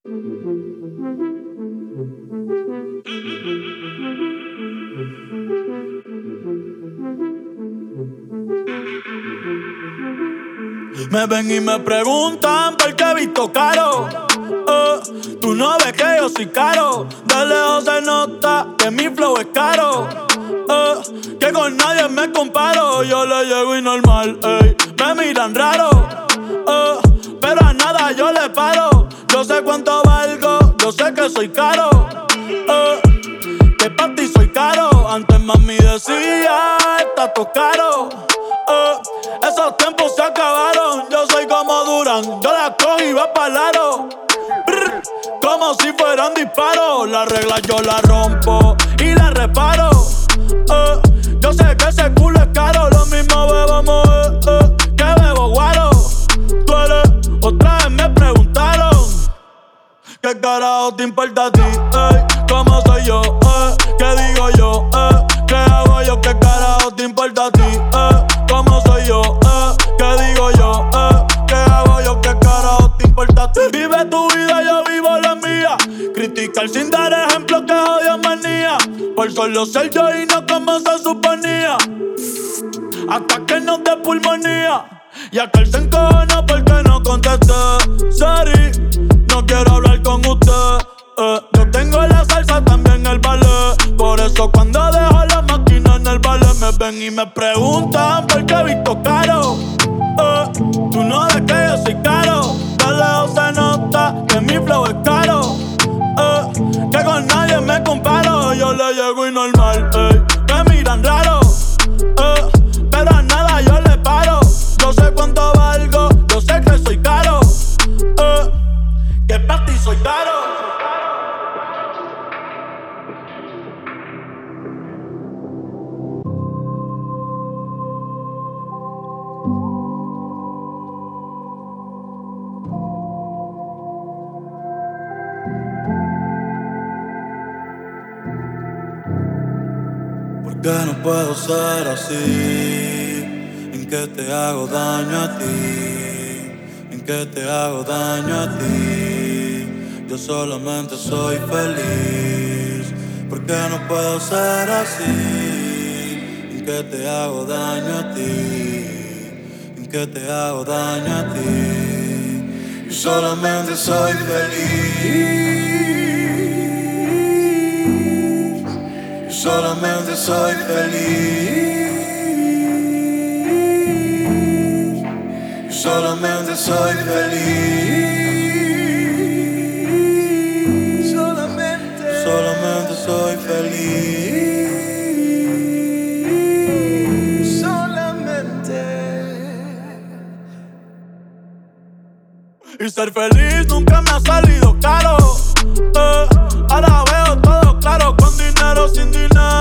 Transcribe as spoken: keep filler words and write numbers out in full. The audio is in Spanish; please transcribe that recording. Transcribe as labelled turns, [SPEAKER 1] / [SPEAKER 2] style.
[SPEAKER 1] Me ven y me preguntan por qué he visto caro. Oh, tú no ves que yo soy caro. De lejos se nota que mi flow es caro. Oh, que con nadie me comparo. Yo le llego y normal, ey. Me miran raro. Oh, pero a nada yo le paro. Yo sé cuánto valgo, yo sé que soy caro. Oh, que pa' ti soy caro. Antes mami decía, está todo caro. Oh, esos tiempos se acabaron. Yo soy como Durán, yo la cojo y va pa'l aro. Brr, como si fueran disparos. Las reglas yo las rompo y las reparo. Oh, yo sé que ese culo es caro. Lo mismo bebamos eh, eh, que bebo guaro. Tú eres, otra vez me preguntaron ¿qué carajo te importa a ti? Ey, ¿cómo soy yo? Eh, ¿qué digo yo? Eh, ¿qué hago yo? ¿Qué carajo te importa a ti? Eh, ¿cómo soy yo? Eh, ¿qué digo yo? Eh, ¿qué hago yo? ¿Qué carajo te importa a ti? Vive tu vida, yo vivo la mía. Criticar sin dar ejemplo que odio manía. Por solo ser yo y no como se suponía. Hasta que nos dé pulmonía. Y aquel se encojona porque no contesté. Sorry, no quiero hablar con usted. eh, Yo tengo la salsa, también el ballet. Por eso cuando dejo la máquina en el ballet me ven y me preguntan por qué he visto caro. eh, Tú no ves que yo soy caro. De lejos se nota que mi flow es caro. eh, Que con nadie me comparo. Yo le llego y normal, ey. Me miran raro. eh, Pero a nada yo le paro. Yo sé cuánto valgo, yo sé que soy caro. eh, Que pa' ti soy caro. ¿Por qué no puedo ser así? ¿En qué te hago daño a ti? ¿En qué te hago daño a ti? Yo solamente soy feliz. ¿Por qué no puedo ser así? ¿En qué te hago daño a ti? ¿En qué te hago daño a ti? Yo solamente soy feliz. Yo solamente soy feliz. Solamente soy feliz. Solamente, solamente soy feliz. Solamente. Y ser feliz nunca me ha salido caro. eh, Ahora veo todo claro, con dinero, sin dinero.